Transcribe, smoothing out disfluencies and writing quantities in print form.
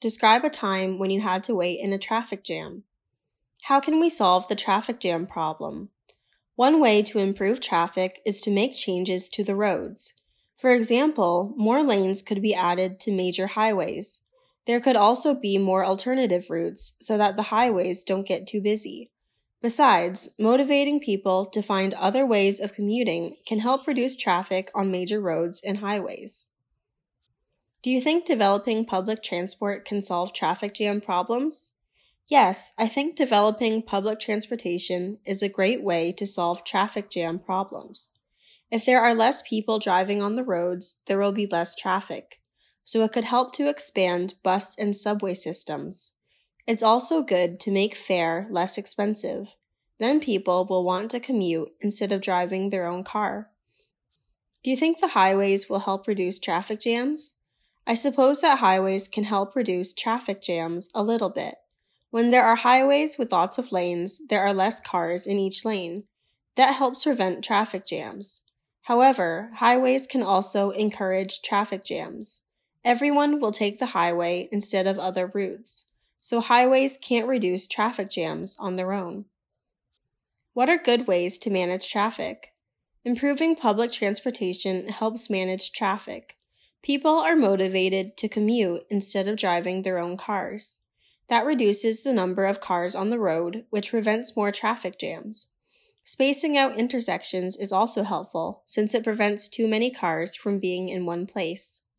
describe a time when you had to wait in a traffic jam. How can we solve the traffic jam problem? One way to improve traffic is to make changes to the roads. For example, more lanes could be added to major highways. There could also be more alternative routes so that the highways don't get too busy. Besides, motivating people to find other ways of commuting can help reduce traffic on major roads and highways. Do you think developing public transport can solve traffic jam problems? Yes, I think developing public transportation is a great way to solve traffic jam problems. If there are less people driving on the roads, there will be less traffic, so it could help to expand bus and subway systems. It's also good to make fare less expensive. Then people will want to commute instead of driving their own car. Do you think the highways will help reduce traffic jams? I suppose that highways can help reduce traffic jams a little bit. When there are highways with lots of lanes, there are less cars in each lane. That helps prevent traffic jams. However, highways can also encourage traffic jams. Everyone will take the highway instead of other routes, so highways can't reduce traffic jams on their own. What are good ways to manage traffic? Improving public transportation helps manage traffic. People are motivated to commute instead of driving their own cars. That reduces the number of cars on the road, which prevents more traffic jams. Spacing out intersections is also helpful, since it prevents too many cars from being in one place.